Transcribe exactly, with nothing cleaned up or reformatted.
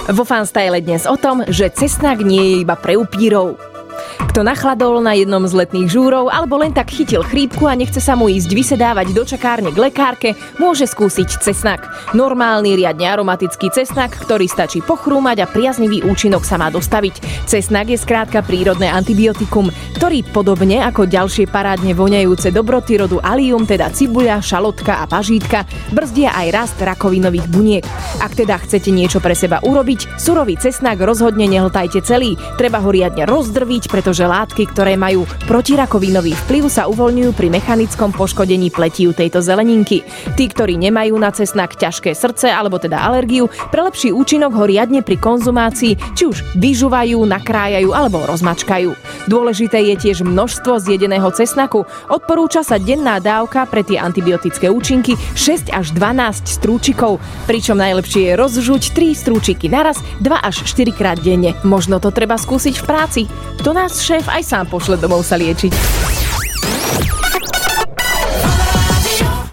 Vo Fanstyle dnes o tom, že cesnak nie je iba pre upírov. Kto nachladol na jednom z letných žúrov alebo len tak chytil chrípku a nechce sa mu ísť vysedávať do čakárne k lekárke, môže skúsiť cesnak. Normálny, riadne aromatický cesnak, ktorý stačí pochrúmať a priaznivý účinok sa má dostaviť. Cesnak je skrátka prírodné antibiotikum, ktorý podobne ako ďalšie parádne voňajúce dobroty rodu alium, teda cibuľa, šalotka a pažítka, brzdia aj rast rakovinových buniek. Ak teda chcete niečo pre seba urobiť, surový cesnak rozhodne nehltajte celý, treba ho riadne rozdrviť, pretože látky, ktoré majú protirakovinový vplyv, sa uvoľňujú pri mechanickom poškodení pletiu tejto zeleninky. Tí, ktorí nemajú na cesnak ťažké srdce alebo teda alergiu, pre lepší účinok ho riadne pri konzumácii či už vyžuvajú, nakrájajú alebo rozmačkajú. Dôležité je tiež množstvo zjedeného cesnaku. Odporúča sa denná dávka pre tie antibiotické účinky šesť až dvanásť strúčikov, pričom najlepšie je rozžuť tri strúčiky naraz dva až štyri krát denne. Možno to treba skúsiť v práci. To nás šéf aj sám pošle domov sa liečiť.